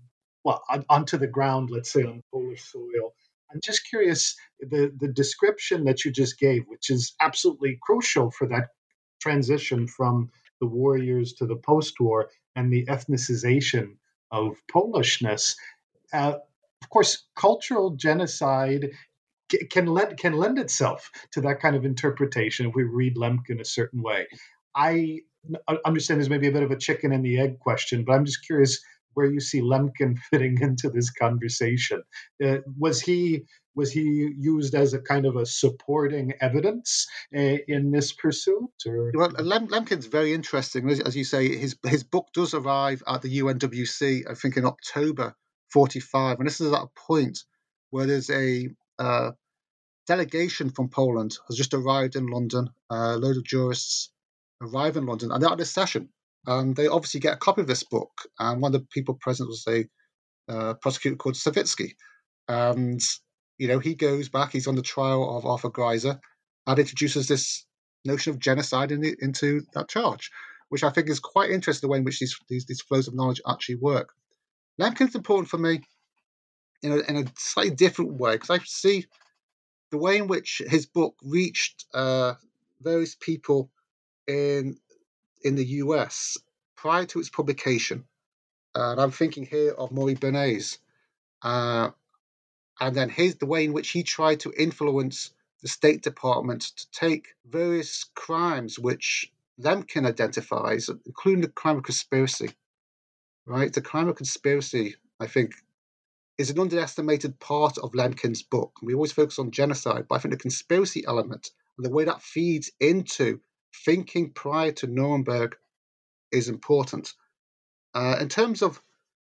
B: well, on, onto the ground, let's say on Polish soil. I'm just curious, the, the description that you just gave, which is absolutely crucial for that transition from the war years to the post-war and the ethnicization of Polishness. Uh, of course, cultural genocide can lend can lend itself to that kind of interpretation if we read Lemkin a certain way. I understand there's maybe a bit of a chicken and the egg question, but I'm just curious where you see Lemkin fitting into this conversation. Uh, was he was he used as a kind of a supporting evidence uh, in this pursuit? Or?
C: Well, Lem- Lemkin's very interesting. As, as you say, his his book does arrive at the U N W C, I think, in October forty-five, and this is at a point where there's a uh, delegation from Poland has just arrived in London. Uh, a load of jurists arrive in London, and they're at this session. And they obviously get a copy of this book. And one of the people present was a uh, prosecutor called Savitsky. And, you know, he goes back, he's on the trial of Arthur Greiser, and introduces this notion of genocide in the, into that charge, which I think is quite interesting, the way in which these, these, these flows of knowledge actually work. Lemkin's important for me in a, in a slightly different way, because I see the way in which his book reached uh, various people in in the U S prior to its publication. Uh, and I'm thinking here of Maury Bernays. Uh, and then his, the way in which he tried to influence the State Department to take various crimes which Lemkin identifies, including the crime of conspiracy. Right? The crime of conspiracy, I think, is an underestimated part of Lemkin's book. We always focus on genocide, but I think the conspiracy element and the way that feeds into thinking prior to Nuremberg is important. Uh, in terms of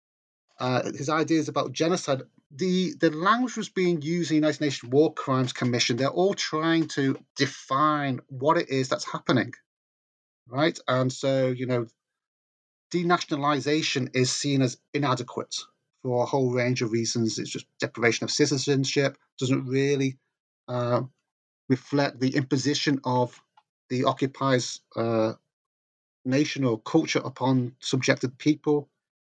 C: uh, his ideas about genocide, the, the language was being used in the United Nations War Crimes Commission. They're all trying to define what it is that's happening, right? And so, you know, denationalization is seen as inadequate for a whole range of reasons. It's just deprivation of citizenship, doesn't really uh, reflect the imposition of the occupiers' uh, nation or culture upon subjected people.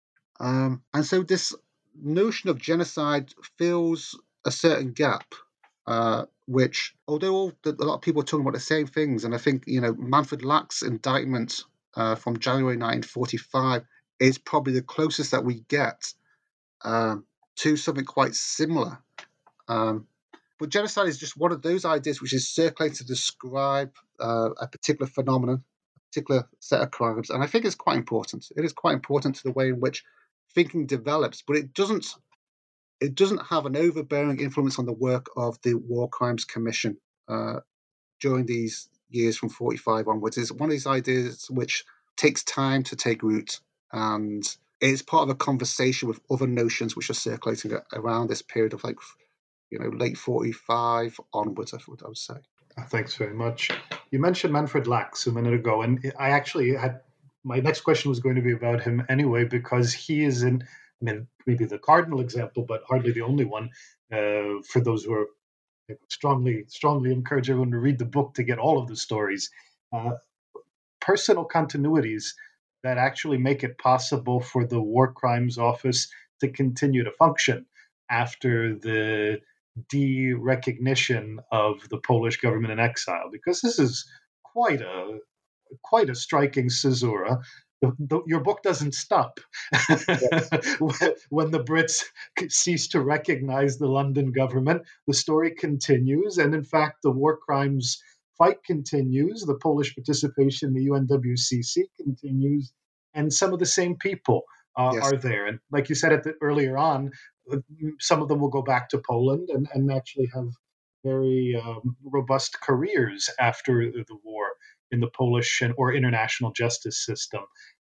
C: Um, and so this notion of genocide fills a certain gap, uh, which, although all, a lot of people are talking about the same things, and I think, you know, Manfred Lach's indictment uh, from January nineteen forty-five is probably the closest that we get um, to something quite similar. Um, but genocide is just one of those ideas which is circulating to describe uh, a particular phenomenon, particular set of crimes, and I think it's quite important. It is quite important to the way in which thinking develops, but it doesn't it doesn't have an overbearing influence on the work of the War Crimes Commission uh, during these years from forty-five onwards. It's one of these ideas which takes time to take root, and it's part of a conversation with other notions which are circulating around this period of, like, you know, late forty-five onwards, I would, I would say.
B: Thanks very much. You mentioned Manfred Lach a minute ago, and I actually had my next question was going to be about him anyway, because he is in, I mean, maybe the cardinal example, but hardly the only one. Uh, for those who are I strongly, strongly encourage everyone to read the book to get all of the stories. Uh, personal continuities that actually make it possible for the War Crimes Office to continue to function after the de-recognition of the Polish government in exile, because this is quite a quite a striking caesura. The, the, your book doesn't stop yes. when the Brits cease to recognize the London government. The story continues, and in fact, the war crimes fight continues. The Polish participation in the U N W C C continues, and some of the same people uh, yes. are there. And like you said at the, earlier on, some of them will go back to Poland and, and actually have very um, robust careers after the war in the Polish and, or international justice system.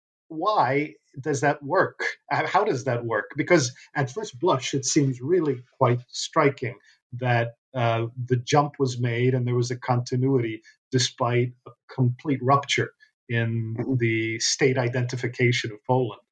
B: Why does that work? How does that work? Because at first blush, it seems really quite striking that uh, the jump was made and there was a continuity despite a complete rupture in mm-hmm. the state identification of Poland.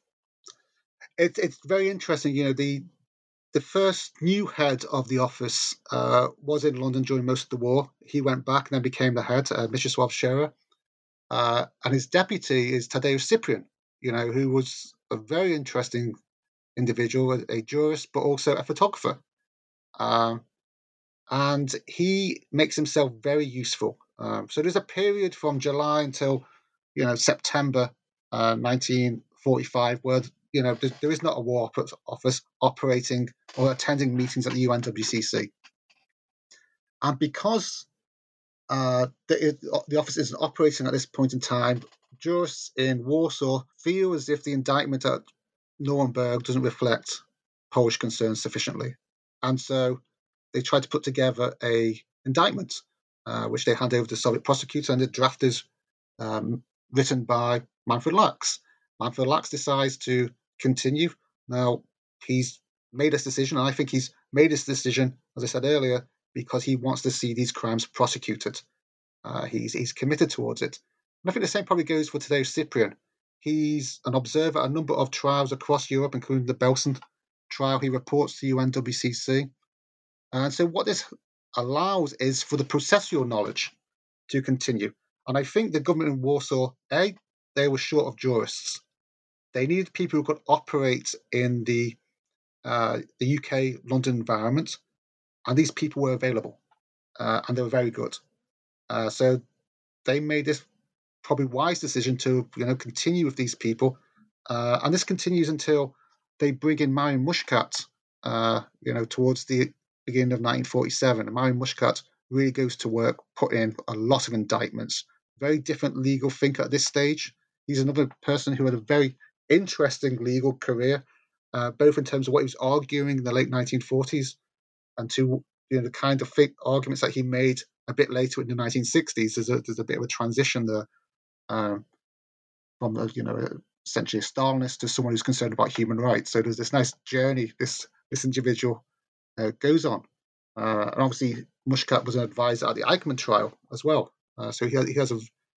C: It, it's very interesting. You know, the the first new head of the office uh, was in London during most of the war. He went back and then became the head, uh, Mieczysław Scherer. Uh, and his deputy is Tadeusz Cyprian, you know, who was a very interesting individual, a, a jurist, but also a photographer. Um, and he makes himself very useful. Um, so there's a period from July until, you know, September uh, nineteen forty-five where, you know, there, there is not a war office operating or attending meetings at the U N W C C. And because uh, the, the office isn't operating at this point in time, jurists in Warsaw feel as if the indictment at Nuremberg doesn't reflect Polish concerns sufficiently. And so they tried to put together a indictment, uh, which they hand over to the Soviet prosecutor, and the draft is um, written by Manfred Laks. Manfred Laks decides to continue. Now, he's made this decision, and I think he's made this decision, as I said earlier, because he wants to see these crimes prosecuted. Uh, he's he's committed towards it. And I think the same probably goes for Tadeusz Cyprian. He's an observer at a number of trials across Europe, including the Belsen trial. He reports to U N W C C. And so what this allows is for the processual knowledge to continue. And I think the government in Warsaw, A, they were short of jurists. They needed people who could operate in the uh, the U K London environment, and these people were available, uh, and they were very good. Uh, so they made this probably wise decision to, you know, continue with these people, uh, and this continues until they bring in Marian Muscat, uh, you know, towards the beginning of nineteen forty-seven. And Marian Muscat really goes to work, put in a lot of indictments. Very different legal thinker at this stage. He's another person who had a very interesting legal career, uh, both in terms of what he was arguing in the late nineteen forties and to, you know, the kind of think, arguments that he made a bit later in the nineteen sixties. There's a, there's a bit of a transition there um, from, the, you know, essentially a Stalinist to someone who's concerned about human rights. So there's this nice journey this this individual uh, goes on. Uh, and obviously, Muscat was an advisor at the Eichmann trial as well. Uh, so he has, he has a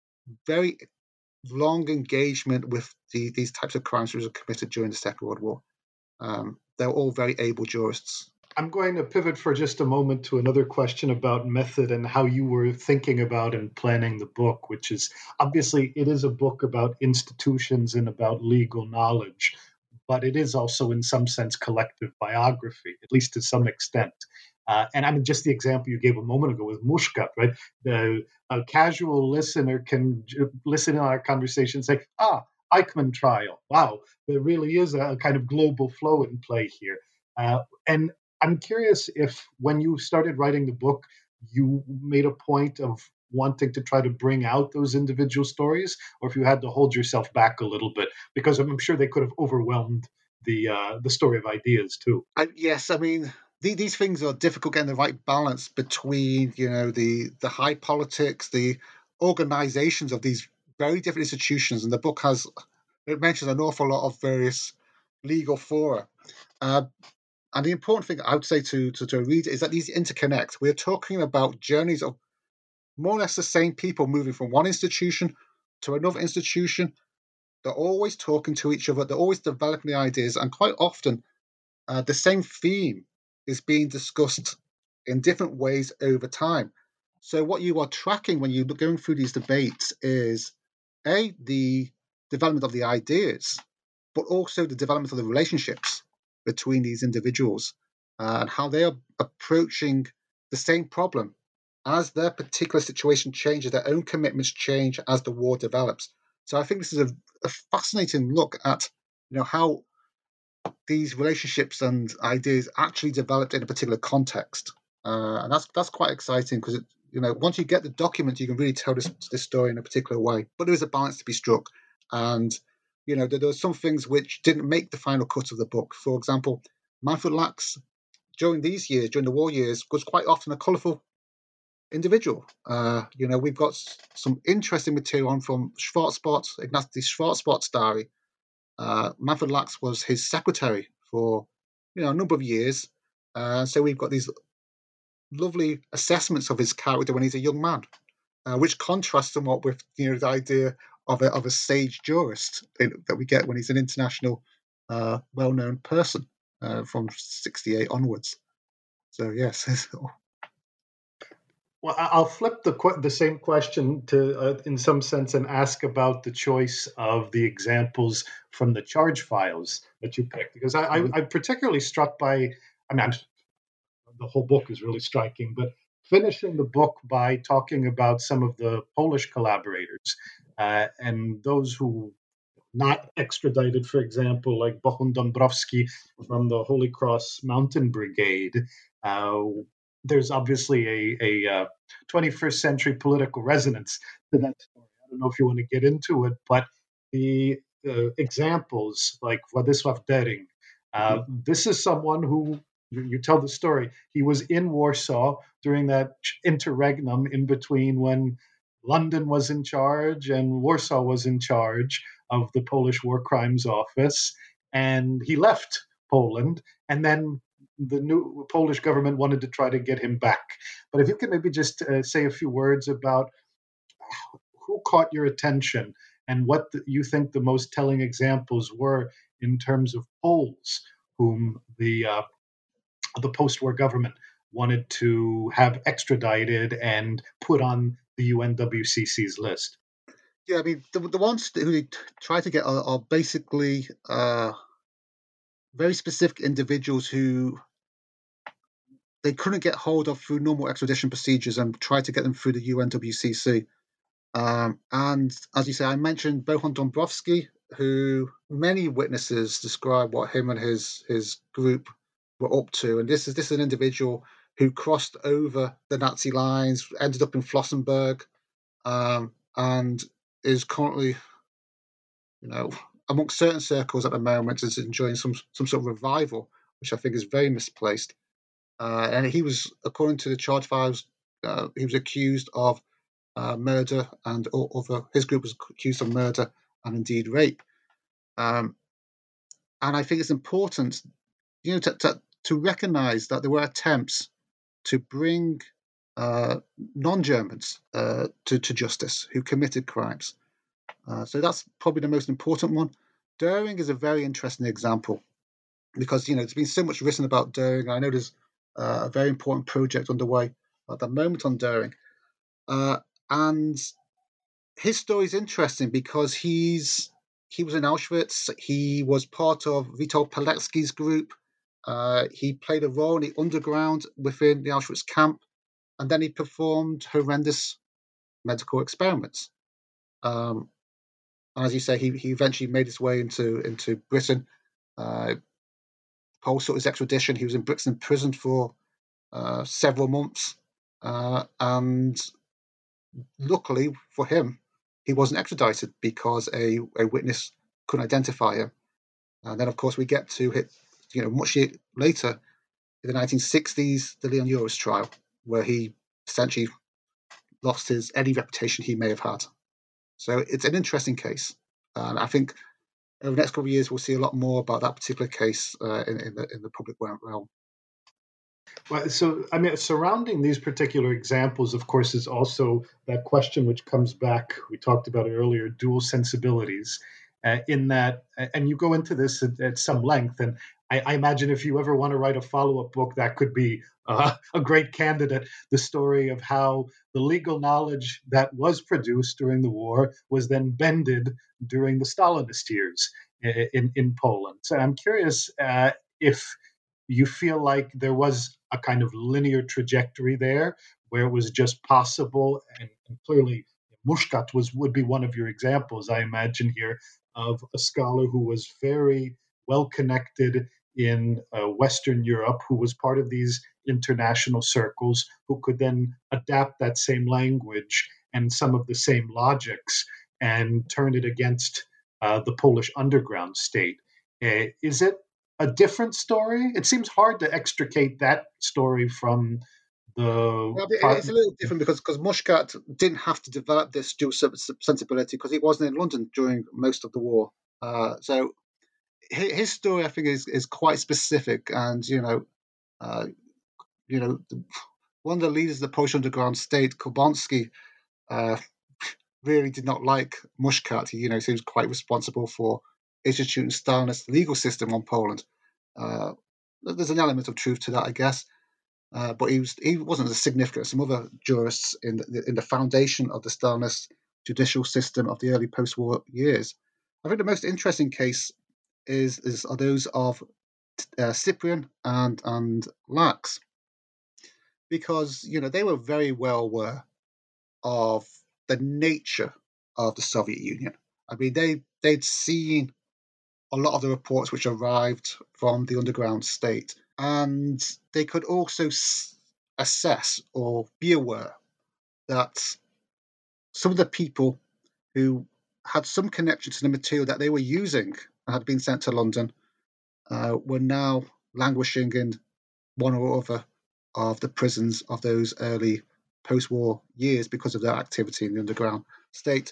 C: very long engagement with the, these types of crimes which were committed during the Second World War. Um, they're all very able jurists.
B: I'm going to pivot for just a moment to another question about method and how you were thinking about and planning the book, which is obviously it is a book about institutions and about legal knowledge, but it is also in some sense collective biography, at least to some extent. Uh, and I mean, just the example you gave a moment ago with Muscat, right? The a casual listener can j- listen in our conversation and say, ah, Eichmann trial. Wow, there really is a kind of global flow in play here. Uh, and I'm curious if when you started writing the book, you made a point of wanting to try to bring out those individual stories, or if you had to hold yourself back a little bit, because I'm sure they could have overwhelmed the uh, the story of ideas too.
C: I, yes, I mean, the, these things are difficult, getting the right balance between, you know, the the high politics, the organizations of these very different institutions. And the book has, it mentions an awful lot of various legal fora. Uh, and the important thing I would say to, to, to a reader is that these interconnect. We're talking about journeys of more or less the same people moving from one institution to another institution. They're always talking to each other. They're always developing the ideas. And quite often, uh, the same theme is being discussed in different ways over time. So what you are tracking when you're going through these debates is, A, the development of the ideas, but also the development of the relationships between these individuals uh, and how they are approaching the same problem as their particular situation changes, their own commitments change as the war develops. So I think this is a, a fascinating look at, you know, how these relationships and ideas actually developed in a particular context, uh, and that's that's quite exciting because, you know, once you get the document, you can really tell this this story in a particular way. But there is a balance to be struck, and, you know, there, there are some things which didn't make the final cut of the book. For example, Manfred Laks, during these years, during the war years, was quite often a colourful individual. Uh, you know, we've got some interesting material on from Schwarzbot, Ignacy Schwarzbot's diary. Uh, Manfred Laks was his secretary for, you know, a number of years. Uh, so we've got these lovely assessments of his character when he's a young man, uh, which contrasts somewhat with, you know, the idea of a of a sage jurist in, that we get when he's an international, uh, well-known person uh, from sixty-eight onwards. So yes.
B: Well, I- I'll flip the que- the same question to, uh, in some sense, and ask about the choice of the examples from the charge files that you picked, because I, I,
C: Mhm.
B: I'm particularly struck by. I mean, I'm, the whole book is really striking, but finishing the book by talking about some of the Polish collaborators uh, and those who not extradited, for example, like Bohun Dąbrowski from the Holy Cross Mountain Brigade. Uh, there's obviously a, a uh, twenty-first century political resonance to that story. I don't know if you want to get into it, but the uh, examples like Władysław Dering, uh,
C: Mhm.
B: this is someone who you, you tell the story. He was in Warsaw during that interregnum in between when London was in charge and Warsaw was in charge of the Polish War Crimes Office, and he left Poland, and then the new Polish government wanted to try to get him back. But if you could maybe just uh, say a few words about who caught your attention and what the, you think the most telling examples were in terms of Poles whom the uh, the post-war government wanted to have extradited and put on the U N W C C's list.
C: Yeah, I mean, the, the ones who they t- try to get are, are basically uh, very specific individuals who they couldn't get hold of through normal extradition procedures and try to get them through the U N W C C. Um, and as you say, I mentioned Bohun Dąbrowski, who many witnesses describe what him and his his group were up to. And this is this is an individual who crossed over the Nazi lines, ended up in Flossenburg, um, and is currently, you know, amongst certain circles at the moment, is enjoying some some sort of revival, which I think is very misplaced. Uh, and he was, according to the charge files, uh, he was accused of uh, murder and other. His group was accused of murder and indeed rape. Um, and I think it's important, you know, to, to, to recognise that there were attempts to bring uh, non-Germans uh, to, to justice who committed crimes. Uh, so that's probably the most important one. Goering is a very interesting example because, you know, there's been so much written about Goering. I know there's uh, a very important project underway at the moment on Goering. Uh, and his story is interesting because he's he was in Auschwitz. He was part of Witold Pilecki's group. Uh, he played a role in the underground within the Auschwitz camp, and then he performed horrendous medical experiments. Um, and as you say, he, he eventually made his way into into Britain. Uh, Paul sought his extradition. He was in Brixton prison for uh, several months, uh, and luckily for him, he wasn't extradited because a, a witness couldn't identify him. And then, of course, we get to hit, you know, much later in the nineteen sixties, the Leon Uris trial, where he essentially lost his any reputation he may have had. So it's an interesting case, and I think over the next couple of years we'll see a lot more about that particular case uh, in, in the in the public realm.
B: Well, so I mean, surrounding these particular examples, of course, is also that question which comes back. We talked about it earlier: dual sensibilities. Uh, in that, and you go into this at, at some length, and I, I imagine if you ever want to write a follow-up book, that could be uh, a great candidate. The story of how the legal knowledge that was produced during the war was then bended during the Stalinist years in in, in Poland. So I'm curious uh, if you feel like there was a kind of linear trajectory there where it was just possible, and, and clearly Mushkat was would be one of your examples, I imagine, here of a scholar who was very well connected in uh, Western Europe, who was part of these international circles, who could then adapt that same language and some of the same logics and turn it against uh, the Polish underground state. Uh, is it a different story? It seems hard to extricate that story from the.
C: Well, it's a little different because because Mushkat didn't have to develop this dual sensibility because he wasn't in London during most of the war. Uh, so his story, I think, is is quite specific, and you know, uh, you know, one of the leaders of the Polish underground state, Kubonsky, uh, really did not like Mushkat. He, you know, he was quite responsible for instituting Stalinist legal system on Poland. Uh, there's an element of truth to that, I guess. uh, but he was he wasn't as significant as some other jurists in the, in the foundation of the Stalinist judicial system of the early post-war years. I think the most interesting case is is are those of uh, Cyprian and and Lax, because you know they were very well aware of the nature of the Soviet Union. I mean, they they'd seen a lot of the reports which arrived from the underground state, and they could also s- assess or be aware that some of the people who had some connection to the material that they were using and had been sent to London uh, were now languishing in one or other of the prisons of those early post-war years because of their activity in the underground state.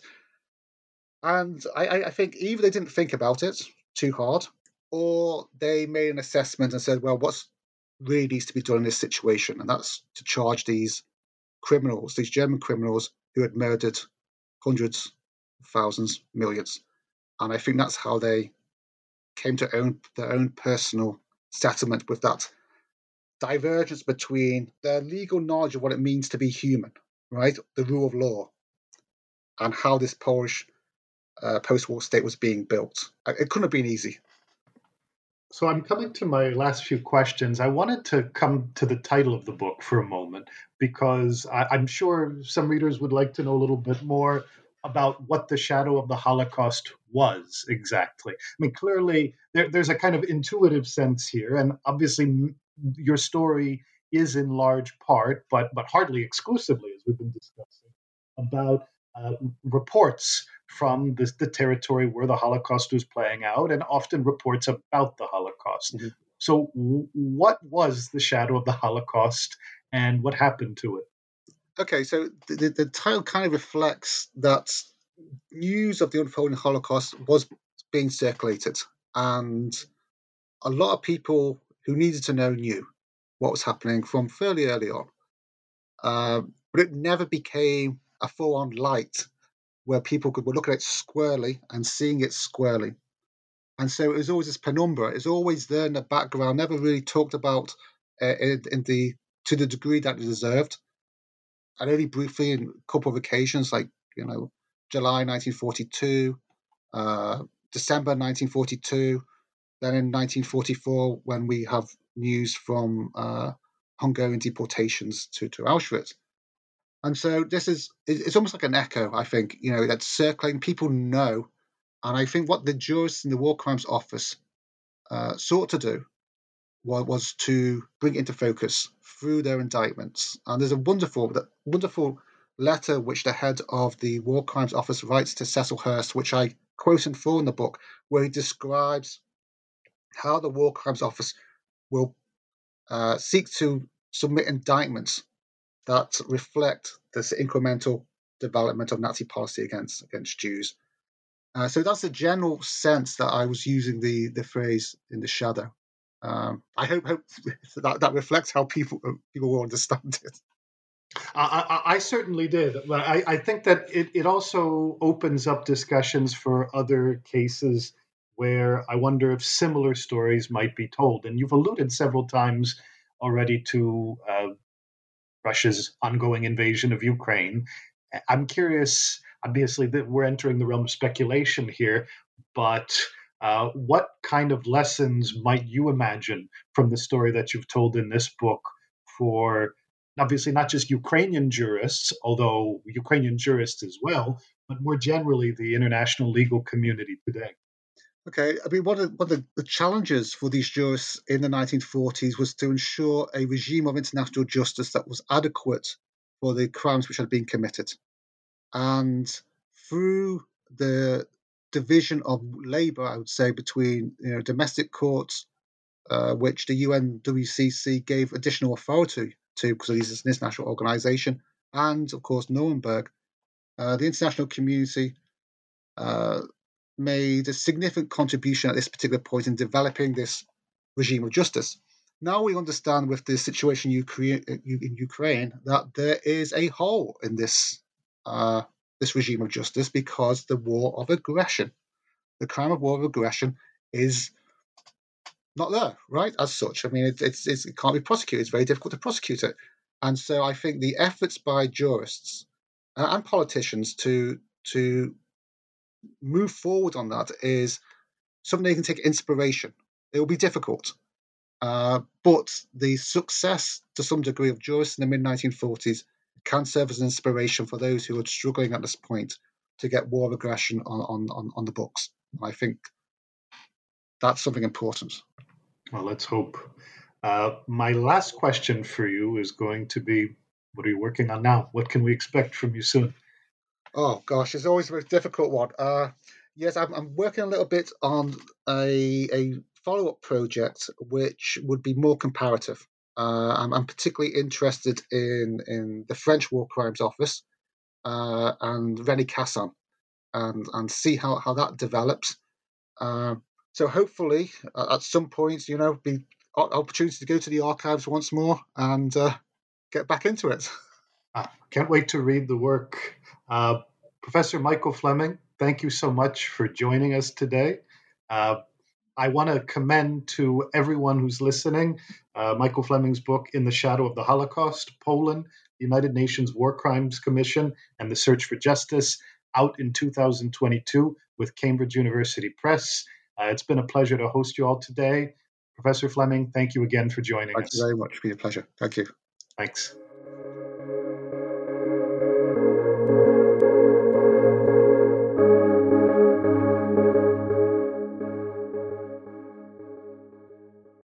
C: And I, I think either they didn't think about it too hard, or they made an assessment and said, well, what's really needs to be done in this situation? And that's to charge these criminals, these German criminals who had murdered hundreds, thousands, millions. And I think that's how they came to own their own personal settlement with that divergence between their legal knowledge of what it means to be human, right? The rule of law, and how this Polish uh, post-war state was being built. It couldn't have been easy.
B: So I'm coming to my last few questions. I wanted to come to the title of the book for a moment, because I, I'm sure some readers would like to know a little bit more about what the shadow of the Holocaust was exactly. I mean, clearly there, there's a kind of intuitive sense here, and obviously your story is in large part, but but hardly exclusively, as we've been discussing, about uh, reports from the, the territory where the Holocaust was playing out, and often reports about the Holocaust. Mm-hmm. So w- what was the shadow of the Holocaust, and what happened to it?
C: Okay, so the, the title kind of reflects that news of the unfolding Holocaust was being circulated, and a lot of people who needed to know knew what was happening from fairly early on. Uh, but it never became a full-on light where people could look at it squarely and seeing it squarely. And so it was always this penumbra. It's always there in the background, never really talked about uh, in, in the to the degree that it deserved. And only briefly in a couple of occasions, like, you know, July nineteen forty-two, uh, December nineteen forty-two, then in nineteen forty-four, when we have news from uh, Hungarian deportations to, to Auschwitz. And so this is, it's almost like an echo, I think, you know, that's circulating. People know. And I think what the jurists in the War Crimes Office uh, sought to do was, was to bring it into focus through their indictments. And there's a wonderful, wonderful letter which the head of the War Crimes Office writes to Cecil Hurst, which I quote in full in the book, where he describes how the War Crimes Office will uh, seek to submit indictments that reflect this incremental development of Nazi policy against against Jews. Uh, so that's the general sense that I was using the the phrase in the shadow. Um, I hope, hope that that reflects how people people will understand it.
B: I, I, I certainly did, but I, I think that it, it also opens up discussions for other cases where I wonder if similar stories might be told. And you've alluded several times already to uh, Russia's ongoing invasion of Ukraine. I'm curious, obviously, that we're entering the realm of speculation here, but uh, what kind of lessons might you imagine from the story that you've told in this book for, obviously, not just Ukrainian jurists, although Ukrainian jurists as well, but more generally the international legal community today?
C: Okay, I mean, one of, one of the, the challenges for these jurists in the nineteen forties was to ensure a regime of international justice that was adequate for the crimes which had been committed. And through the division of labour, I would say, between, you know, domestic courts, uh, which the U N W C C gave additional authority to because this is an international organisation, and of course Nuremberg, uh, the international community uh, made a significant contribution at this particular point in developing this regime of justice. Now we understand with the situation in Ukraine that there is a hole in this uh, this regime of justice because the war of aggression, the crime of war of aggression, is not there, right? As such, I mean, it, it's, it's it can't be prosecuted. It's very difficult to prosecute it, and so I think the efforts by jurists uh, and politicians to to move forward on that is something they can take inspiration. It will be difficult, uh, but the success to some degree of jurists in the mid nineteen forties can serve as an inspiration for those who are struggling at this point to get war of aggression on, on, on the books. I think that's something important.
B: Well, let's hope. Uh, my last question for you is going to be, what are you working on now? What can we expect from you soon?
C: Oh gosh, it's always a difficult one. Uh, yes, I'm, I'm working a little bit on a, a follow-up project which would be more comparative. Uh, I'm, I'm particularly interested in in the French War Crimes Office uh, and René Cassin, and and see how, how that develops. Uh, so hopefully, uh, at some point, you know, be opportunity to go to the archives once more and uh, get back into it.
B: Ah, can't wait to read the work. Uh, Professor Michael Fleming, thank you so much for joining us today. Uh, I want to commend to everyone who's listening uh, Michael Fleming's book, In the Shadow of the Holocaust, Poland, the United Nations War Crimes Commission, and the Search for Justice, out in two thousand twenty-two with Cambridge University Press. Uh, it's been a pleasure to host you all today. Professor Fleming, thank you again for joining
C: Thank you
B: us.
C: very much. It's been a pleasure. Thank you.
B: Thanks.